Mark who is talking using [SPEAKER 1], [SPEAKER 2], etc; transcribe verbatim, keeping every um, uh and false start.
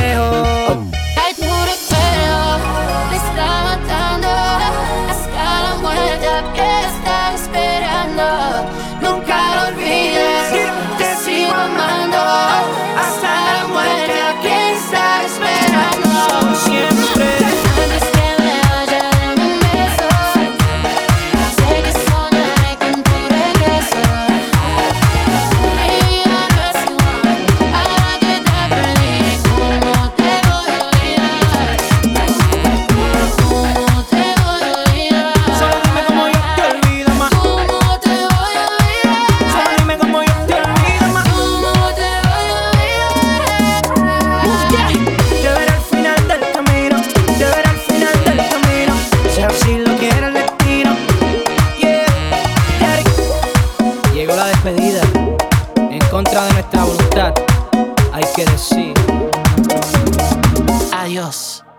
[SPEAKER 1] lejos.
[SPEAKER 2] Hay puro feo, me está matando hasta la muerte que está esperando. Nunca lo olvides, te sigo amando hasta la muerte que está esperando.
[SPEAKER 1] Siempre.
[SPEAKER 2] Antes que me vaya, dame un beso. Sé que soñaré con tu regreso. Mi vida no es igual ahora que te perdí. ¿Cómo te voy a olvidar? ¿Cómo te voy a olvidar?
[SPEAKER 1] Solo dime cómo yo te olvido más.
[SPEAKER 2] ¿Cómo te voy a olvidar?
[SPEAKER 1] Solo dime cómo yo te olvido más.
[SPEAKER 2] ¿Cómo te voy a olvidar?
[SPEAKER 1] Te veré al final del camino, te veré al final del camino, sea así lo quiere el destino. Yeah, yeah. Llegó la despedida, en contra de nuestra voluntad, hay que decir adiós.